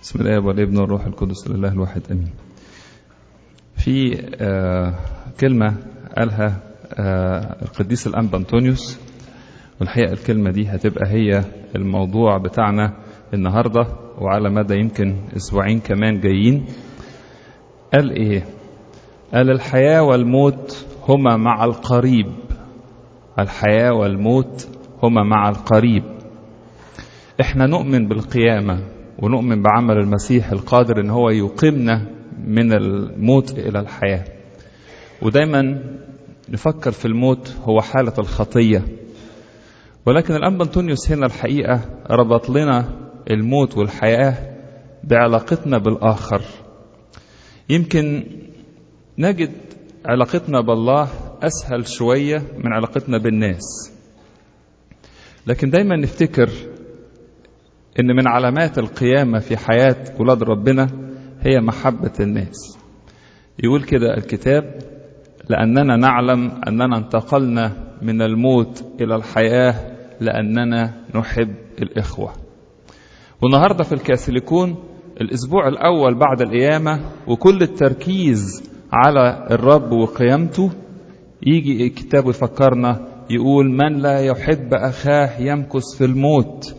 بسم الله والابن والروح القدس لله الواحد امين. في كلمة قالها القديس الأنبا أنطونيوس، والحقيقة الكلمة دي هتبقى هي الموضوع بتاعنا النهاردة وعلى مدى يمكن أسبوعين كمان جايين. قال إيه؟ قال الحياة والموت هما مع القريب. الحياة والموت هما مع القريب. احنا نؤمن بالقيامة ونؤمن بعمل المسيح القادر ان هو يقيمنا من الموت الى الحياة، ودايما نفكر في الموت هو حالة الخطية. ولكن الأنبا أنطونيوس هنا الحقيقة ربط لنا الموت والحياة بعلاقتنا بالآخر. يمكن نجد علاقتنا بالله أسهل شوية من علاقتنا بالناس، لكن دايما نفتكر إن من علامات القيامة في حياة أولاد ربنا هي محبة الناس. يقول كده الكتاب: لأننا نعلم أننا انتقلنا من الموت إلى الحياة لأننا نحب الإخوة. والنهاردة في الكاثوليكون الأسبوع الأول بعد القيامة وكل التركيز على الرب وقيامته، يجي الكتاب يفكرنا يقول: من لا يحب أخاه يمكث في الموت.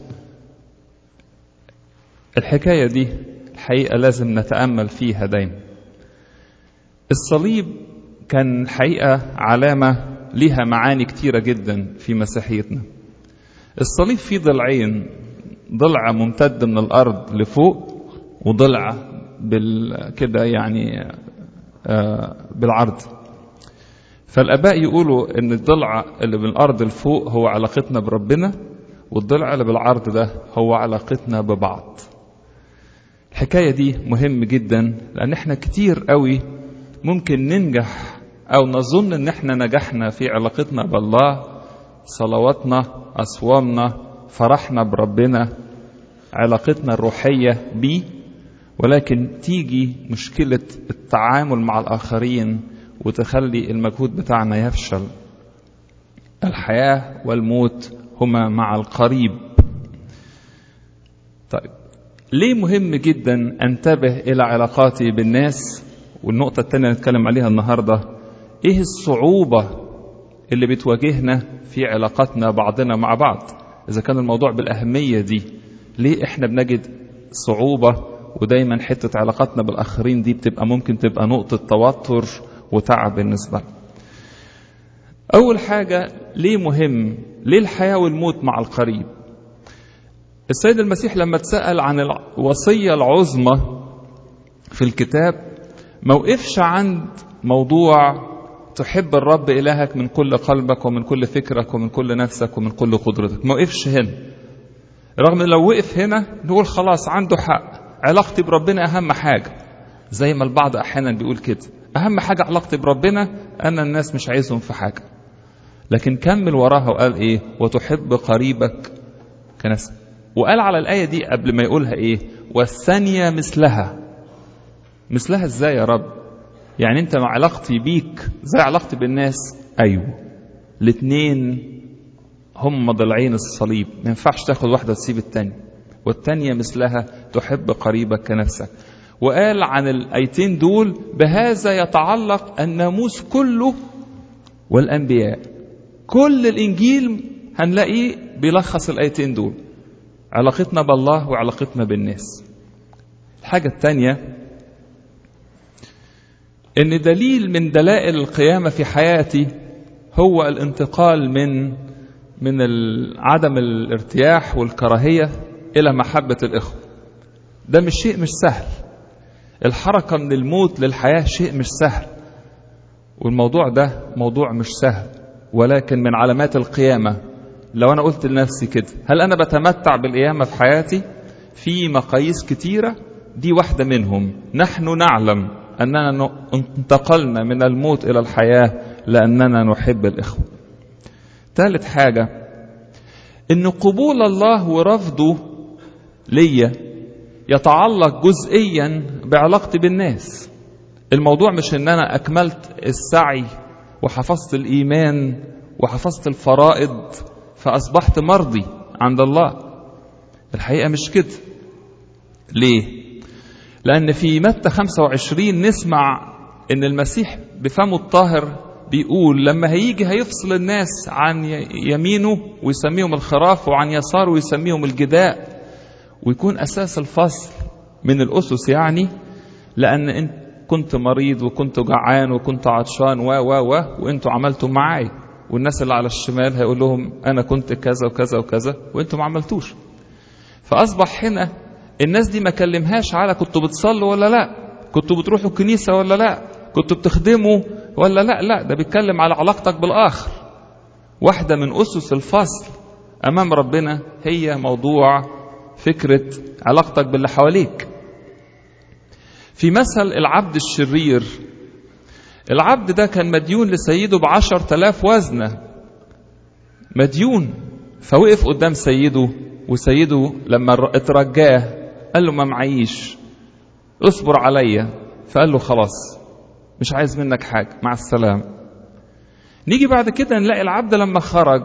الحكاية دي الحقيقة لازم نتأمل فيها دايما. الصليب كان الحقيقة علامة لها معاني كتيرة جدا في مسيحيتنا. الصليب فيه ضلعين، ضلع ممتد من الأرض لفوق وضلع كده يعني بالعرض. فالآباء يقولوا ان الضلع اللي من الأرض لفوق هو علاقتنا بربنا، والضلع اللي بالعرض ده هو علاقتنا ببعض. الحكاية دي مهم جدا، لأن احنا كتير قوي ممكن ننجح أو نظن ان احنا نجحنا في علاقتنا بالله، صلواتنا، أصوامنا، فرحنا بربنا، علاقتنا الروحية بيه، ولكن تيجي مشكلة التعامل مع الآخرين وتخلي المجهود بتاعنا يفشل. الحياة والموت هما مع القريب. طيب، ليه مهم جدا انتبه إلى علاقاتي بالناس؟ والنقطة الثانية نتكلم عليها النهاردة: إيه الصعوبة اللي بتواجهنا في علاقاتنا بعضنا مع بعض؟ إذا كان الموضوع بالأهمية دي، ليه إحنا بنجد صعوبة ودايما حتة علاقاتنا بالآخرين دي بتبقى ممكن تبقى نقطة توتر وتعب بالنسبة لنا؟ أول حاجة، ليه مهم؟ ليه الحياة والموت مع القريب؟ السيد المسيح لما اتسأل عن الوصية العظمى في الكتاب ما وقفش عند موضوع تحب الرب إلهك من كل قلبك ومن كل فكرك ومن كل نفسك ومن كل قدرتك. ما وقفش هنا، رغم ان لو وقف هنا نقول خلاص عنده حق، علاقتي بربنا أهم حاجة، زي ما البعض أحيانا بيقول كده: أهم حاجة علاقتي بربنا، أنا الناس مش عايزهم في حاجة. لكن كمل وراها وقال إيه؟ وتحب قريبك كنفسك. وقال على الآية دي قبل ما يقولها إيه؟ والثانية مثلها. مثلها إزاي يا رب؟ يعني أنت مع علاقتي بيك زي علاقتي بالناس؟ أيوه، الاثنين هم ضلعين الصليب، ما ينفعش تاخد واحدة تسيب التانية. والتانية مثلها تحب قريبك كنفسك. وقال عن الآيتين دول: بهذا يتعلق الناموس كله والأنبياء. كل الإنجيل هنلاقيه بيلخص الآيتين دول، علاقتنا بالله وعلاقتنا بالناس. الحاجة الثانية، ان دليل من دلائل القيامة في حياتي هو الانتقال من عدم الارتياح والكراهية الى محبة الاخوة. ده مش شيء مش سهل. الحركة من الموت للحياة شيء مش سهل، والموضوع ده موضوع مش سهل، ولكن من علامات القيامة. لو أنا قلت لنفسي كده: هل أنا بتمتع بالقيامة في حياتي؟ في مقاييس كتيرة، دي واحدة منهم. نحن نعلم أننا انتقلنا من الموت إلى الحياة لأننا نحب الإخوة. ثالث حاجة، إن قبول الله ورفضه ليا يتعلق جزئيا بعلاقتي بالناس. الموضوع مش إن أنا أكملت السعي وحفظت الإيمان وحفظت الفرائض فأصبحت مرضي عند الله. الحقيقة مش كده. ليه؟ لأن في متى 25 نسمع إن المسيح بفمه الطاهر بيقول لما هيجي هيفصل الناس عن يمينه ويسميهم الخراف، وعن يساره ويسميهم الجداء، ويكون أساس الفصل من الأسس، يعني لأن أنت كنت مريض وكنت جعان وكنت عطشان وانتوا عملتوا معاي، والناس اللي على الشمال هيقول لهم أنا كنت كذا وكذا وكذا وانتوا ما عملتوش. فأصبح هنا الناس دي ما كلمهاش على كنتوا بتصلوا ولا لا، كنتوا بتروحوا الكنيسة ولا لا، كنتوا بتخدموا ولا لا، ده بيتكلم على علاقتك بالآخر. واحدة من أسس الفصل أمام ربنا هي موضوع فكرة علاقتك باللي حواليك. في مثل العبد الشرير، العبد ده كان مديون لسيده ب10,000 وزنة، مديون، فوقف قدام سيده، وسيده لما اترجاه قال له ما معيش، اصبر عليا، فقال له خلاص مش عايز منك حاجة، مع السلامة. نيجي بعد كده نلاقي العبد لما خرج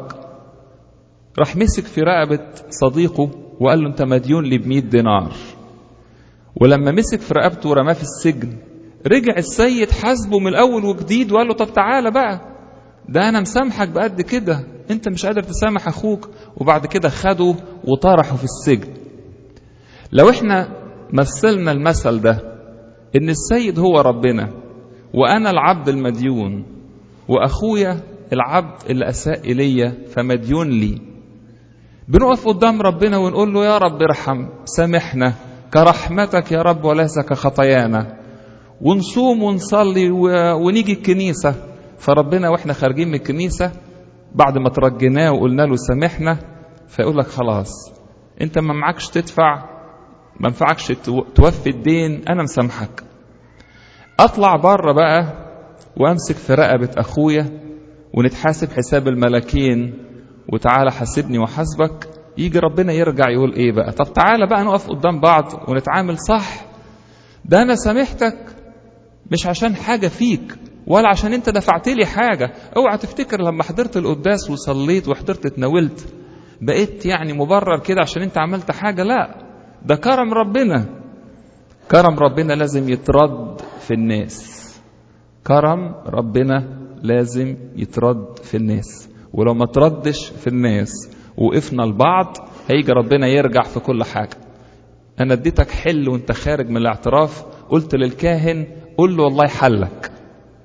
راح مسك في رقبة صديقه وقال له انت مديون لي ب100 دينار، ولما مسك في رقبته ورماه في السجن رجع السيد حاسبه من الأول وجديد وقال له طب تعالى بقى، ده أنا مسامحك بقد كده، أنت مش قادر تسامح أخوك. وبعد كده خده وطرحه في السجن. لو احنا مثلنا المثل ده إن السيد هو ربنا وأنا العبد المديون وأخويا العبد اللي أساء إلي فمديون لي، بنقف قدام ربنا ونقول له يا رب ارحم، سامحنا كرحمتك يا رب وليس كخطايانا، ونصوم ونصلي ونيجي الكنيسة. فربنا واحنا خارجين من الكنيسة بعد ما ترجناه وقلنا له سامحنا فيقول لك خلاص انت ما معكش تدفع، ما ينفعكش توفي الدين، انا مسامحك. اطلع بره بقى وامسك في رقبة اخويا ونتحاسب حساب الملكين، وتعالى حاسبني وحاسبك. يجي ربنا يرجع يقول ايه بقى؟ طب تعالى بقى نقف قدام بعض ونتعامل صح، ده انا سامحتك مش عشان حاجة فيك ولا عشان انت دفعت لي حاجة. اوعى تفتكر لما حضرت القداس وصليت وحضرت اتناولت بقيت يعني مبرر كده عشان انت عملت حاجة، لا، ده كرم ربنا. كرم ربنا لازم يترد في الناس، كرم ربنا لازم يترد في الناس، ولو ما تردش في الناس وقفنا لبعض هيجي ربنا يرجع في كل حاجة. انا اديتك حل وانت خارج من الاعتراف، قلت للكاهن قل له والله حلك،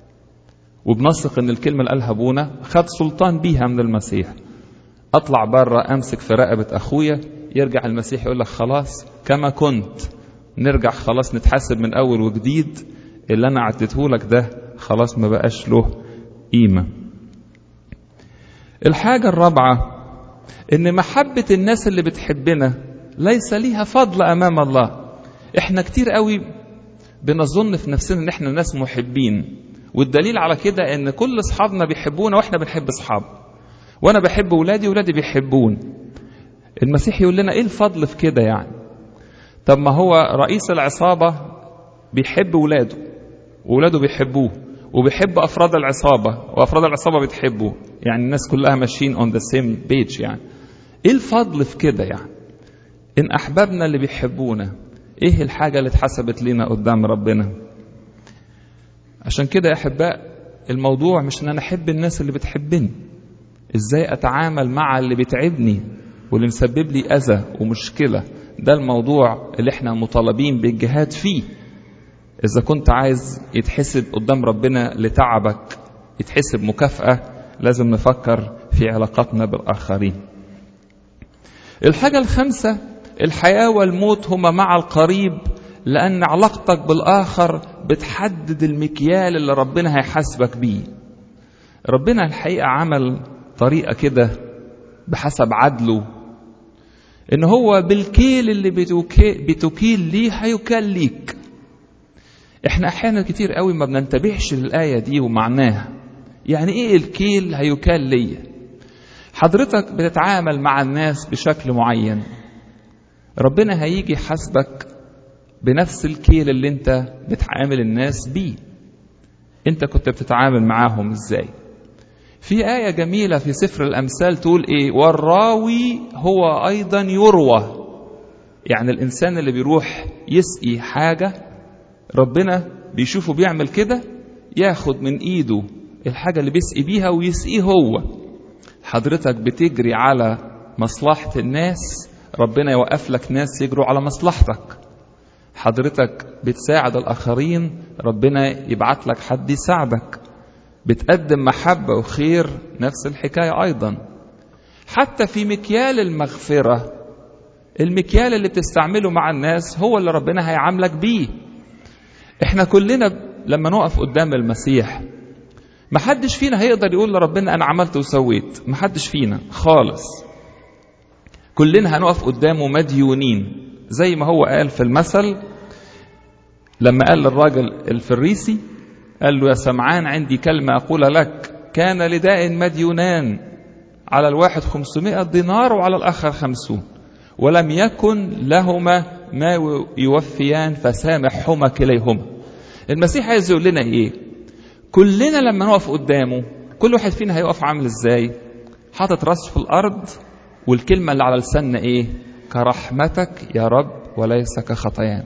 وبنثق ان الكلمة اللي قالها ابونا خد سلطان بيها من المسيح. اطلع بره امسك في رقبة اخويا، يرجع المسيح يقول لك خلاص كما كنت، نرجع خلاص نتحاسب من اول وجديد، اللي انا عديته لك ده خلاص ما بقاش له قيمة. الحاجة الرابعة ان محبة الناس اللي بتحبنا ليس ليها فضل امام الله. احنا كتير قوي بنظن في نفسنا ان احنا ناس محبين، والدليل على كده ان كل اصحابنا بيحبونا واحنا بنحب اصحاب، وانا بحب ولادي ولادي بيحبون. المسيح يقول لنا ايه الفضل في كده يعني؟ طب ما هو رئيس العصابة بيحب ولاده وولاده بيحبوه، وبيحب افراد العصابة وافراد العصابة بتحبه، يعني الناس كلها ماشيين on the same page. يعني ايه الفضل في كده يعني؟ ان احبابنا اللي بيحبونا ايه الحاجة اللي اتحسبت لنا قدام ربنا؟ عشان كده يا احباء الموضوع مش ان انا احب الناس اللي بتحبني، ازاي اتعامل مع اللي بيتعبني واللي مسبب لي اذى ومشكلة. ده الموضوع اللي احنا مطالبين بالجهاد فيه. اذا كنت عايز يتحسب قدام ربنا لتعبك يتحسب مكافأة، لازم نفكر في علاقاتنا بالاخرين. الحاجة الخامسة، الحياة والموت هما مع القريب، لأن علاقتك بالآخر بتحدد المكيال اللي ربنا هيحاسبك بيه. ربنا الحقيقة عمل طريقة كده بحسب عدله، إن هو بالكيل اللي بتكيل ليه هيكال ليك. إحنا أحيانا كتير قوي ما بننتبهش للآية دي ومعناها. يعني إيه الكيل هيكال ليه؟ حضرتك بتتعامل مع الناس بشكل معين، ربنا هيجي يحاسبك بنفس الكيل اللي انت بتعامل الناس بيه. انت كنت بتتعامل معاهم ازاي؟ في آية جميلة في سفر الأمثال تقول ايه؟ والراوي هو أيضا يروى. يعني الإنسان اللي بيروح يسقي حاجة ربنا بيشوفه بيعمل كده، ياخد من إيده الحاجة اللي بيسقي بيها ويسقيه هو. حضرتك بتجري على مصلحة الناس، ربنا يوقف لك ناس يجروا على مصلحتك. حضرتك بتساعد الآخرين، ربنا يبعت لك حد يساعدك. بتقدم محبة وخير، نفس الحكاية أيضا. حتى في مكيال المغفرة، المكيال اللي بتستعمله مع الناس هو اللي ربنا هيعاملك بيه. احنا كلنا لما نقف قدام المسيح محدش فينا هيقدر يقول لربنا أنا عملت وسويت، محدش فينا خالص. كلنا هنقف قدامه مديونين، زي ما هو قال في المثل لما قال للراجل الفريسي، قال له يا سمعان عندي كلمة أقول لك، كان لدائن مديونان، على الواحد 500 دينار وعلى الآخر 50، ولم يكن لهما ما يوفيان فسامحهما كليهما. المسيح عايز يقول لنا إيه؟ كلنا لما نقف قدامه كل واحد فينا هيقف عامل إزاي؟ حاطط راسه في الأرض، والكلمة اللي على لساننا إيه؟ كرحمتك يا رب وليس كخطايانا.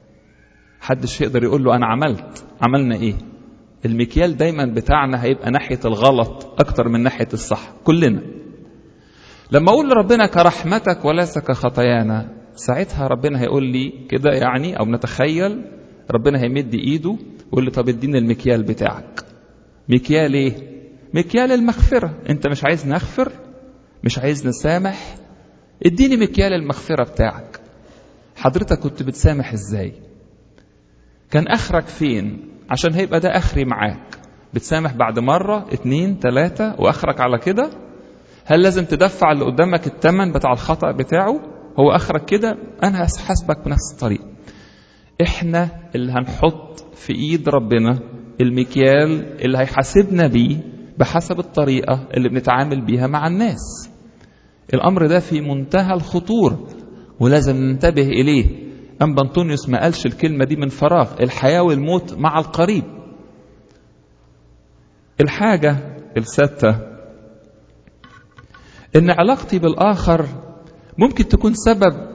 حدش يقدر يقول له أنا عملنا إيه؟ المكيال دايما بتاعنا هيبقى ناحية الغلط أكتر من ناحية الصح كلنا. لما أقول لربنا كرحمتك وليس كخطايانا، ساعتها ربنا هيقول لي كده يعني، أو نتخيل ربنا هيمد إيده ويقول لي طب اديني المكيال بتاعك. مكيال إيه؟ مكيال المغفرة. أنت مش عايز نغفر، مش عايز نسامح، اديني مكيال المغفرة بتاعك. حضرتك كنت بتسامح إزاي؟ كان آخرك فين؟ عشان هيبقى ده آخري معاك. بتسامح بعد مرة 2 3 وآخرك على كده؟ هل لازم تدفع اللي قدامك الثمن بتاع الخطأ بتاعه؟ هو آخرك كده؟ أنا هحاسبك بنفس الطريقة. إحنا اللي هنحط في إيد ربنا المكيال اللي هيحاسبنا بيه بحسب الطريقة اللي بنتعامل بيها مع الناس. الأمر ده في منتهى الخطورة ولازم ننتبه إليه. أنبا أنطونيوس ما قالش الكلمة دي من فراغ، الحياة والموت مع القريب. الحاجة السادسة إن علاقتي بالآخر ممكن تكون سبب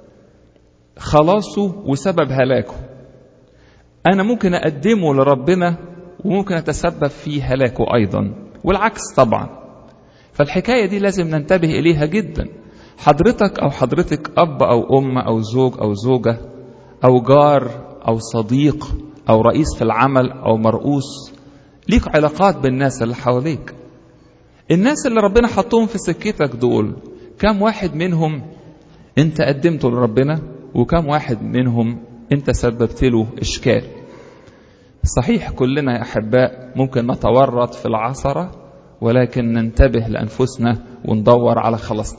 خلاصه وسبب هلاكه. أنا ممكن أقدمه لربنا وممكن أتسبب في هلاكه أيضا، والعكس طبعا. فالحكاية دي لازم ننتبه إليها جدا. حضرتك أو حضرتك أب أو أم أو زوج أو زوجة أو جار أو صديق أو رئيس في العمل أو مرؤوس، ليك علاقات بالناس اللي حواليك. الناس اللي ربنا حطهم في سكتك دول، كم واحد منهم انت قدمته لربنا، وكم واحد منهم انت سببت له إشكال. صحيح كلنا يا أحباء ممكن نتورط في العثرة، ولكن ننتبه لأنفسنا وندور على خلاصنا.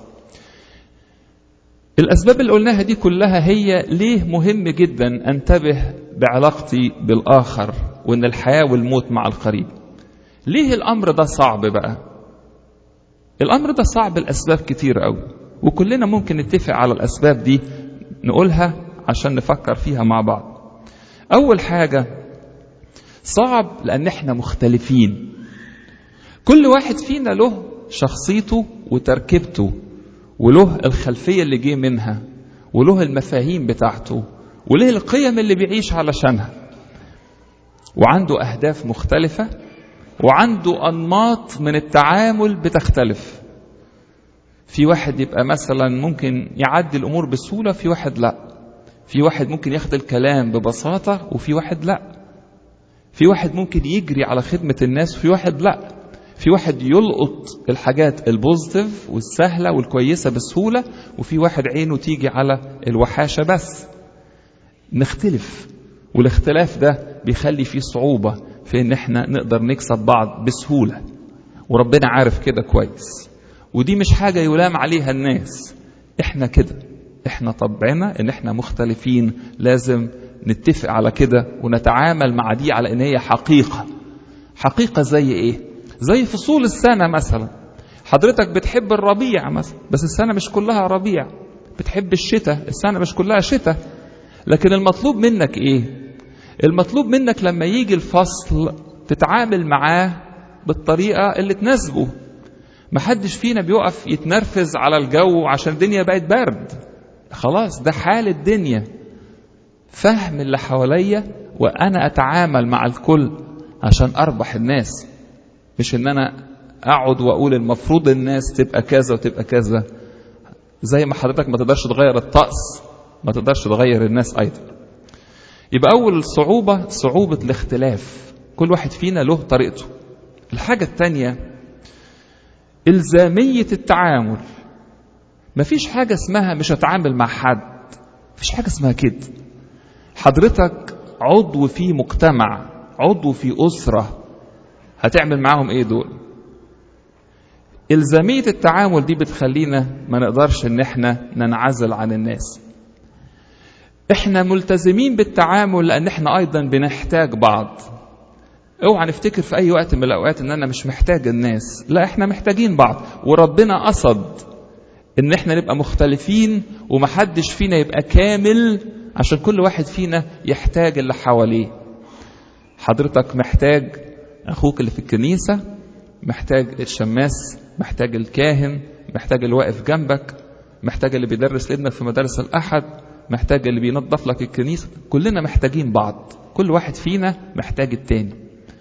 الأسباب اللي قلناها دي كلها هي ليه مهم جدا أنتبه بعلاقتي بالآخر، وإن الحياة والموت مع القريب. ليه الأمر ده صعب بقى؟ الأمر ده صعب الأسباب كتير قوي، وكلنا ممكن نتفق على الأسباب دي نقولها عشان نفكر فيها مع بعض. أول حاجة صعب لأن احنا مختلفين. كل واحد فينا له شخصيته وتركيبته، وله الخلفية اللي جه منها، وله المفاهيم بتاعته، وله القيم اللي بيعيش علشانها، وعنده أهداف مختلفة، وعنده أنماط من التعامل بتختلف. في واحد يبقى مثلا ممكن يعدي الأمور بسهولة، في واحد لا. في واحد ممكن ياخد الكلام ببساطة، وفي واحد لا. في واحد ممكن يجري على خدمة الناس، وفي واحد لا. في واحد يلقط الحاجات البوزيتيف والسهلة والكويسة بسهولة، وفي واحد عينه تيجي على الوحاشة بس. نختلف، والاختلاف ده بيخلي فيه صعوبة في ان احنا نقدر نكسب بعض بسهولة، وربنا عارف كده كويس. ودي مش حاجة يلام عليها الناس، احنا كده، احنا طبعنا ان احنا مختلفين، لازم نتفق على كده ونتعامل مع دي على ان هي حقيقة. حقيقة زي ايه؟ زي فصول السنة مثلا. حضرتك بتحب الربيع مثلا، بس السنة مش كلها ربيع. بتحب الشتاء، السنة مش كلها شتاء. لكن المطلوب منك ايه؟ المطلوب منك لما يجي الفصل تتعامل معاه بالطريقة اللي تناسبه. محدش فينا بيقف يتنرفز على الجو عشان الدنيا بقت برد. خلاص ده حال الدنيا، فهم اللي حواليا وأنا أتعامل مع الكل عشان أربح الناس، مش إن أنا أقعد وأقول المفروض الناس تبقى كذا وتبقى كذا. زي ما حضرتك ما تقدرش تغير الطقس، ما تقدرش تغير الناس أيضا. يبقى أول صعوبة الاختلاف، كل واحد فينا له طريقته. الحاجة الثانية إلزامية التعامل. مفيش حاجة اسمها مش هتعامل مع حد، مفيش حاجة اسمها كده. حضرتك عضو في مجتمع، عضو في أسرة، هتعمل معاهم ايه دول؟ إلزامية التعامل دي بتخلينا ما نقدرش ان احنا ننعزل عن الناس. احنا ملتزمين بالتعامل لان احنا ايضا بنحتاج بعض. اوعى نفتكر في اي وقت من الاوقات ان انا مش محتاج الناس، لا احنا محتاجين بعض، وربنا قصد ان احنا نبقى مختلفين ومحدش فينا يبقى كامل عشان كل واحد فينا يحتاج اللي حواليه. حضرتك محتاج اخوك اللي في الكنيسة، محتاج الشماس، محتاج الكاهن، محتاج اللي واقف جنبك، محتاج اللي بيدرس لابنك في مدارس الأحد، محتاج اللي بينظف لك الكنيسة. كلنا محتاجين بعض، كل واحد فينا محتاج التاني.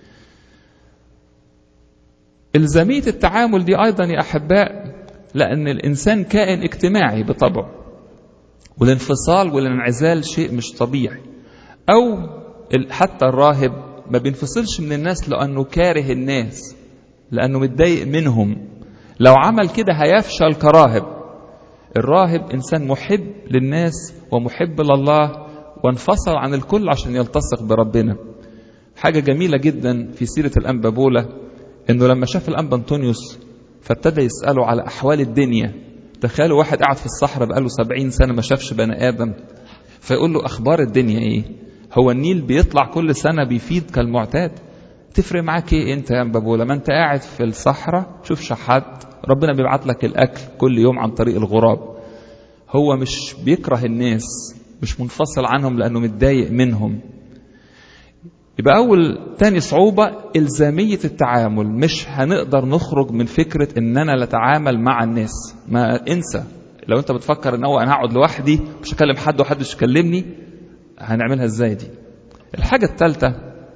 إلزامية التعامل دي أيضا يا أحباء لأن الإنسان كائن اجتماعي بطبعه، والانفصال والانعزال شيء مش طبيعي. أو حتى الراهب ما بينفصلش من الناس لأنه كاره الناس، لأنه متضايق منهم. لو عمل كده هيفشل كراهب. الراهب إنسان محب للناس ومحب لله، وانفصل عن الكل عشان يلتصق بربنا. حاجة جميلة جدا في سيرة الأنبا بولا إنه لما شاف الأنبا أنطونيوس فابتدى يسأله على أحوال الدنيا. تخيلوا واحد قاعد في الصحراء بقاله 70 سنة ما شافش بني آدم، فيقول له أخبار الدنيا إيه؟ هو النيل بيطلع كل سنة بيفيد كالمعتاد؟ تفرق معاك إيه أنت يا أنبا بولا؟ ما أنت قاعد في الصحراء تشوفش حد، ربنا بيبعت لك الأكل كل يوم عن طريق الغراب. هو مش بيكره الناس، مش منفصل عنهم لأنه متضايق منهم. يبقى تاني صعوبة إلزامية التعامل. مش هنقدر نخرج من فكرة إننا نتعامل مع الناس. ما انسى، لو أنت بتفكر إن أنا هقعد لوحدي مش هكلم حد وحد مش يكلمني، هنعملها إزاي دي؟ الحاجة الثالثة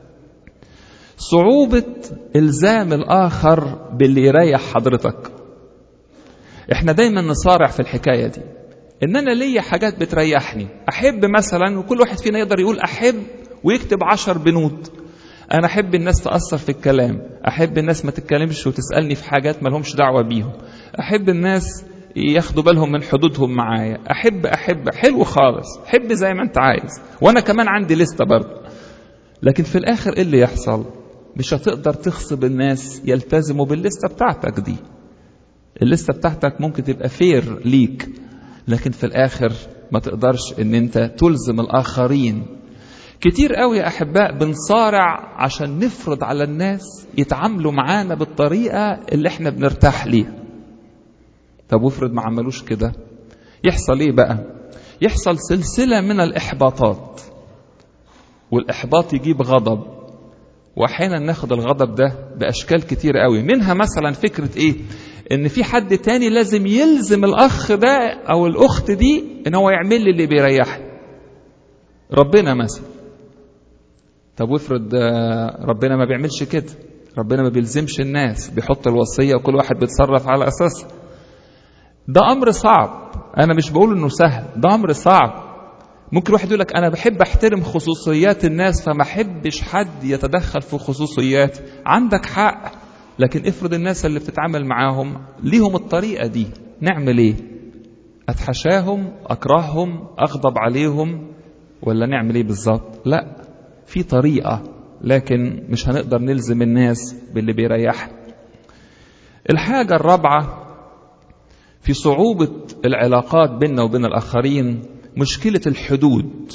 صعوبة إلزام الآخر باللي يريح حضرتك. إحنا دايما نصارع في الحكاية دي، إن أنا ليا حاجات بتريحني. أحب مثلا، وكل واحد فينا يقدر يقول أحب ويكتب 10 بنود. أنا أحب الناس تأثر في الكلام، أحب الناس ما تتكلمش وتسألني في حاجات ما لهمش دعوة بيهم، أحب الناس ياخدوا بالهم من حدودهم معايا، أحب حلو خالص، حب زي ما أنت عايز، وأنا كمان عندي لستة برضه. لكن في الآخر إيه اللي يحصل؟ مش هتقدر تغصب الناس يلتزموا باللستة بتاعتك دي. اللستة بتاعتك ممكن تبقى فير ليك، لكن في الآخر ما تقدرش إن أنت تلزم الآخرين. كتير قوي يا أحباء بنصارع عشان نفرض على الناس يتعاملوا معانا بالطريقة اللي احنا بنرتاح ليها. طب وافرض ما عملوش كده، يحصل ايه بقى؟ يحصل سلسلة من الإحباطات، والإحباط يجيب غضب، وأحيانا ناخد الغضب ده بأشكال كتير قوي. منها مثلا فكرة ايه؟ ان في حد تاني لازم يلزم الأخ ده أو الأخت دي ان هو يعمل لي اللي بيريحني. ربنا مثلا، طب وافرض ربنا ما بيعملش كده، ربنا ما بيلزمش الناس، بيحط الوصية وكل واحد بيتصرف على أساسها. ده أمر صعب، أنا مش بقول إنه سهل، ده أمر صعب. ممكن واحد يقول لك أنا بحب أحترم خصوصيات الناس فما أحبش حد يتدخل في خصوصياتي. عندك حق، لكن افرض الناس اللي بتتعامل معاهم ليهم الطريقة دي، نعمل إيه؟ أتحشاهم، أكرههم، أغضب عليهم، ولا نعمل إيه بالظبط؟ لا، في طريقة، لكن مش هنقدر نلزم الناس باللي بيريحها. الحاجة الرابعة في صعوبة العلاقات بيننا وبين الآخرين مشكلة الحدود.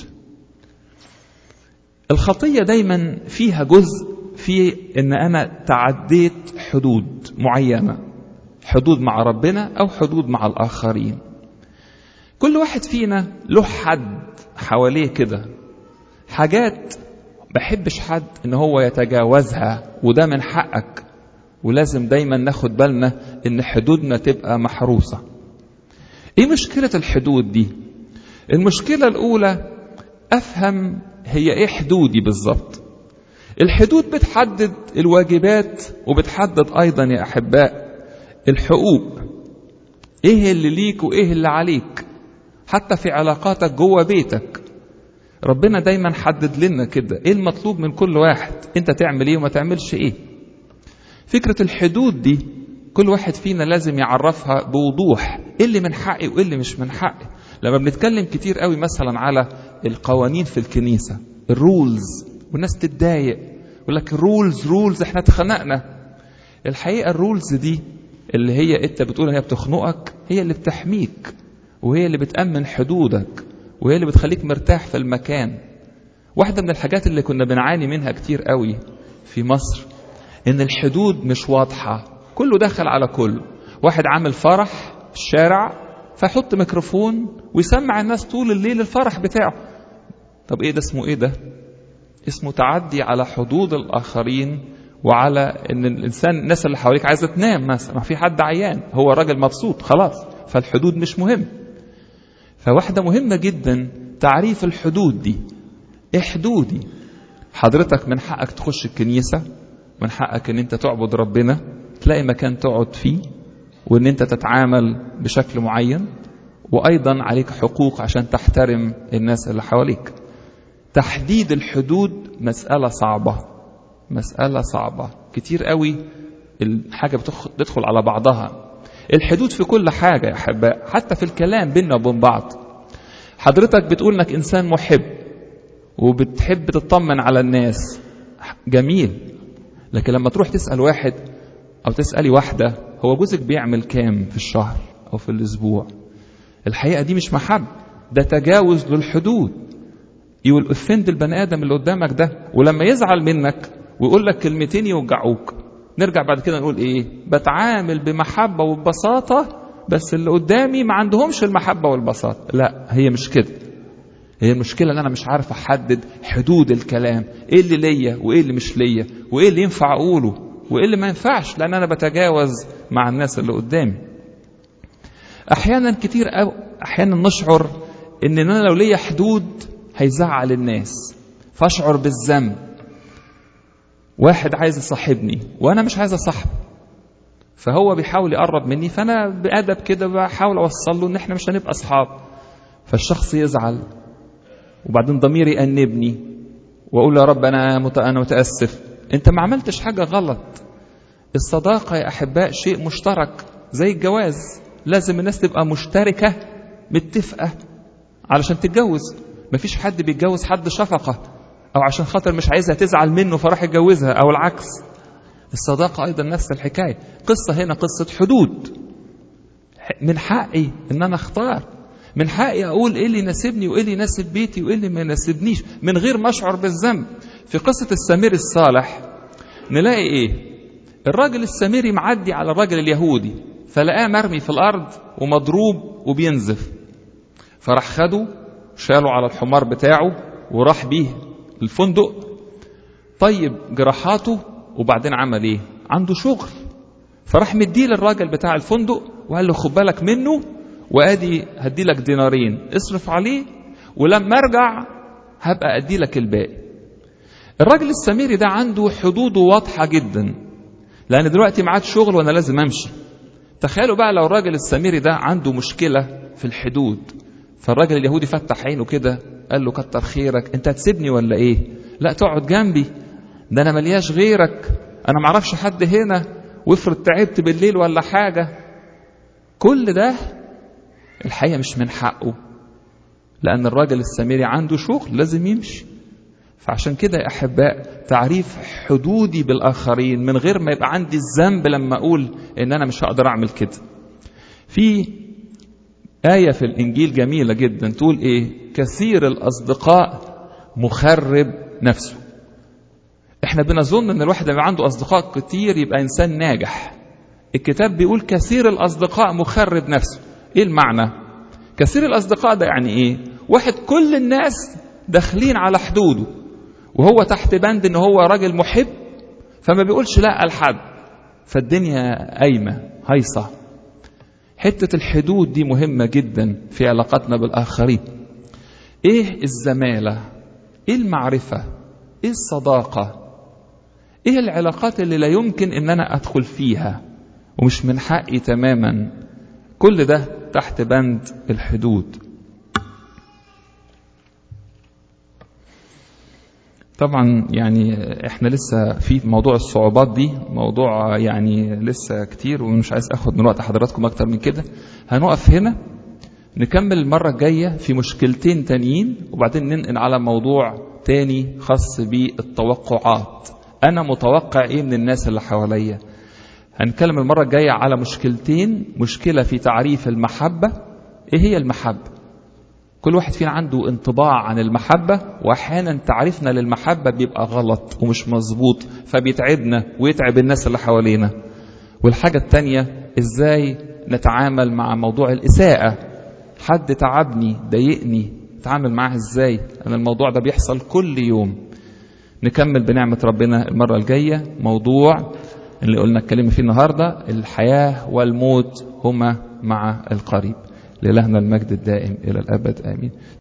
الخطية دايما فيها جزء في إن أنا تعديت حدود معينة، حدود مع ربنا أو حدود مع الآخرين. كل واحد فينا له حد حواليه كده، حاجات بحبش حد إن هو يتجاوزها، وده من حقك. ولازم دايما ناخد بالنا إن حدودنا تبقى محروسة. إيه مشكلة الحدود دي؟ المشكلة الأولى أفهم هي إيه حدودي بالضبط. الحدود بتحدد الواجبات وبتحدد أيضا يا أحباء الحقوق، إيه اللي ليك وإيه اللي عليك، حتى في علاقاتك جوه بيتك. ربنا دايما حدد لنا كده إيه المطلوب من كل واحد، أنت تعمل إيه وما تعملش إيه. فكرة الحدود دي كل واحد فينا لازم يعرفها بوضوح، إيه اللي من حقي وإيه اللي مش من حقي. لما بنتكلم كتير قوي مثلا على القوانين في الكنيسة، الرولز، والناس تتضايق يقول لك رولز احنا اتخنقنا. الحقيقة الرولز دي اللي هي انت بتقول ان هي بتخنقك، هي اللي بتحميك وهي اللي بتأمن حدودك وهي اللي بتخليك مرتاح في المكان. واحدة من الحاجات اللي كنا بنعاني منها كتير قوي في مصر ان الحدود مش واضحة، كله داخل على كله. واحد عامل فرح في الشارع فيحط ميكروفون ويسمع الناس طول الليل الفرح بتاعه. طب ايه ده؟ اسمه ايه ده؟ اسمه تعدي على حدود الآخرين، وعلى ان الانسان الناس اللي حواليك عايزة تنام مثلا، ما في حد عيان، هو راجل مبسوط خلاص، فالحدود مش مهم. فواحدة مهمة جدا تعريف الحدود دي. ايه حدودي؟ حضرتك من حقك تخش الكنيسة، من حقك ان انت تعبد ربنا، تلاقي مكان تقعد فيه، وان انت تتعامل بشكل معين، وايضا عليك حقوق عشان تحترم الناس اللي حواليك. تحديد الحدود مسألة صعبة كتير قوي، الحاجة بتدخل على بعضها. الحدود في كل حاجة يا أحباء، حتى في الكلام بيننا وبين بعض. حضرتك بتقول انك انسان محب وبتحب تطمن على الناس، جميل، لكن لما تروح تسأل واحد او تسألي واحدة هو جوزك بيعمل كام في الشهر او في الاسبوع، الحقيقة دي مش محب، ده تجاوز للحدود. يقول افند البني ادم اللي قدامك ده، ولما يزعل منك ويقول لك كلمتين يوجعوك، نرجع بعد كده نقول ايه؟ بتعامل بمحبة وببساطة، بس اللي قدامي ما عندهمش المحبة والبساطة. لا، هي مش كده. هي المشكلة ان انا مش عارف احدد حدود الكلام، ايه اللي ليا وايه اللي مش ليا، وايه اللي ينفع اقوله وايه اللي ما ينفعش، لان انا بتجاوز مع الناس اللي قدامي. احيانا كتير احيانا نشعر ان انا لو ليا حدود هيزعل الناس، فاشعر بالذنب. واحد عايز يصاحبني وانا مش عايز اصاحبه، فهو بيحاول يقرب مني، فانا بأدب كده بحاول اوصل له ان احنا مش هنبقى اصحاب، فالشخص يزعل، وبعدين ضميري يأنبني واقول يا رب انا متأسف، انت ما عملتش حاجة غلط. الصداقة يا احباء شيء مشترك زي الجواز، لازم الناس تبقى مشتركة متفقة علشان تتجوز. مفيش حد بيتجوز حد شفقة او عشان خاطر مش عايزها تزعل منه فراح يتجوزها او العكس. الصداقة ايضا نفس الحكاية. قصة هنا قصة حدود. من حقي ان انا اختار، من حقي اقول ايه اللي يناسبني وايه اللي يناسب بيتي وايه اللي ما يناسبنيش من غير ما اشعر بالذنب. في قصة السمير الصالح نلاقي ايه؟ الراجل السميري معدي على الراجل اليهودي، فلقاه مرمي في الارض ومضروب وبينزف، فراح خده شاله على الحمار بتاعه وراح بيه الفندق. طيب جراحاته، وبعدين عمل ايه؟ عنده شغل، فراح مديه للراجل بتاع الفندق وقال له خد بالك منه، وادي هدي لك دينارين اصرف عليه، ولما ارجع هبقى ادي لك الباقي. الراجل السميري ده عنده حدوده واضحة جدا، لان دلوقتي معاد شغل وانا لازم امشي. تخيلوا بقى لو الراجل السميري ده عنده مشكلة في الحدود، فالراجل اليهودي فتح عينه كده قال له كتر خيرك، انت هتسيبني ولا ايه؟ لا تقعد جنبي، ده انا ملياش غيرك، انا معرفش حد هنا، وافرض تعبت بالليل ولا حاجة. كل ده الحقيقة مش من حقه، لأن الراجل السميري عنده شغل لازم يمشي. فعشان كده يا أحباء تعريف حدودي بالآخرين من غير ما يبقى عندي الذنب لما أقول إن أنا مش هقدر أعمل كده. في آية في الإنجيل جميلة جدا تقول إيه؟ كثير الأصدقاء مخرب نفسه. إحنا بنظن إن الواحد اللي عنده أصدقاء كتير يبقى إنسان ناجح. الكتاب بيقول كثير الأصدقاء مخرب نفسه. إيه المعنى؟ كثير الأصدقاء ده يعني إيه؟ واحد كل الناس داخلين على حدوده، وهو تحت بند إن هو راجل محب، فما بيقولش لا لحد، فالدنيا قايمة هيصة. حتة الحدود دي مهمة جدا في علاقتنا بالآخرين. ايه الزمالة، ايه المعرفة، ايه الصداقة، ايه العلاقات اللي لا يمكن ان انا ادخل فيها ومش من حقي تماما. كل ده تحت بند الحدود. طبعا يعني احنا لسه في موضوع الصعوبات دي موضوع يعني لسه كتير، ومش عايز اخد من وقت حضراتكم اكتر من كده. هنقف هنا، نكمل المرة الجاية في مشكلتين تانيين، وبعدين ننقل على موضوع تاني خاص بالتوقعات. انا متوقع ايه من الناس اللي حواليا. هنتكلم المرة الجاية على مشكلتين. مشكلة في تعريف المحبة، ايه هي المحبة. كل واحد فينا عنده انطباع عن المحبة، واحيانا تعريفنا للمحبة بيبقى غلط ومش مظبوط، فبيتعبنا ويتعب الناس اللي حوالينا. والحاجة التانية، ازاي نتعامل مع موضوع الإساءة. حد تعبني ضايقني، اتعامل معاه ازاي. أنا الموضوع ده بيحصل كل يوم. نكمل بنعمة ربنا المرة الجاية موضوع اللي قلنا اتكلم فيه النهاردة، الحياة والموت هما مع القريب. لإلهنا المجد الدائم إلى الأبد آمين.